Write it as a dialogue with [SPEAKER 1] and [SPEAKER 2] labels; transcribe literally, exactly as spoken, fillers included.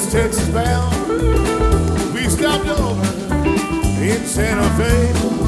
[SPEAKER 1] Texas bound. We stopped over in Santa Fe.